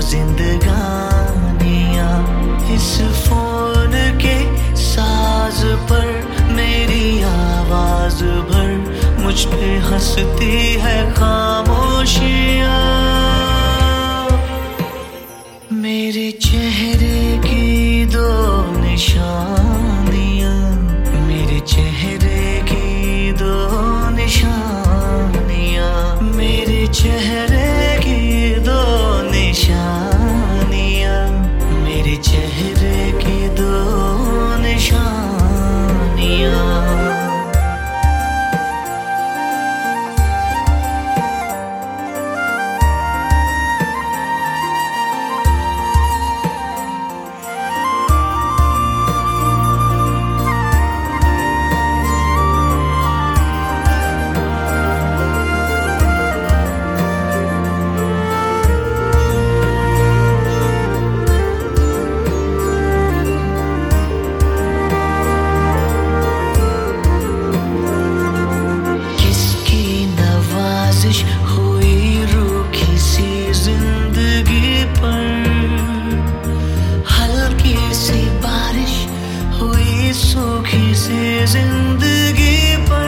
जिंदगानियां इस फोन के साज पर मेरी आवाज भर मुझ पे हंसती है खामोशियां। मेरे चेहरे की दो निशानियां, मेरे चेहरे की दो निशानियां, मेरे चेहरे की दो निशानियां, मेरे चेहरे की दो निशानियां। हुई रूखी सी जिंदगी पर, हल्की सी बारिश हुई सूखी सी जिंदगी पर,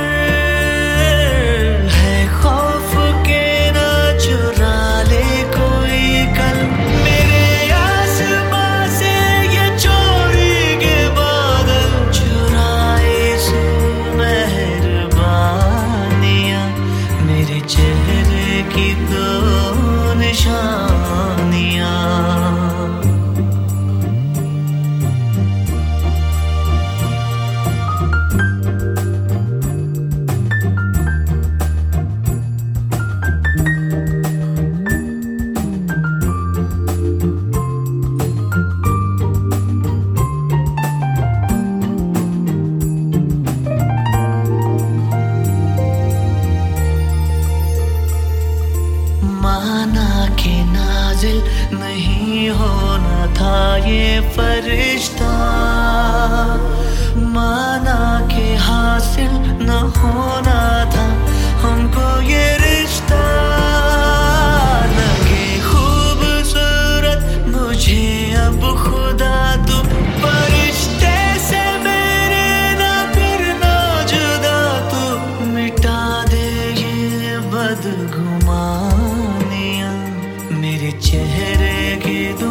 है खौफ के ना चुरा ले कोई कल मेरे आसमां से ये चोरी के बादल, चुराए से मेहरबानियां, मेरे चेहरे की दो निशानियां। माना के नाज़िल नहीं होना था ये फरिश्ता, माना के हासिल न होना था हमको ये रिश्ता। लगे खूबसूरत मुझे अब खुदा तू फरिश्ते से मेरे ना फिर ना जुदा तू, मिटा दे ये बदगुमानियां, मेरे चेहरे की दो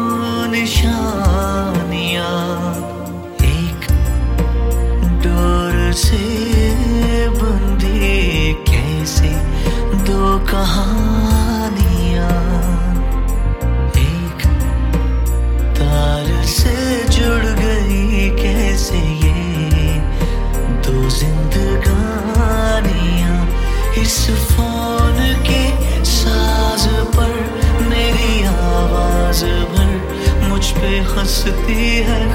निशानियां। एक डोर से बंधी कैसे दो कहानियां, एक तार से जुड़ गई कैसे ये दो जिंदगानियां। इस फोन के साज पर मेरी आवाज भर मुझ पे हंसती है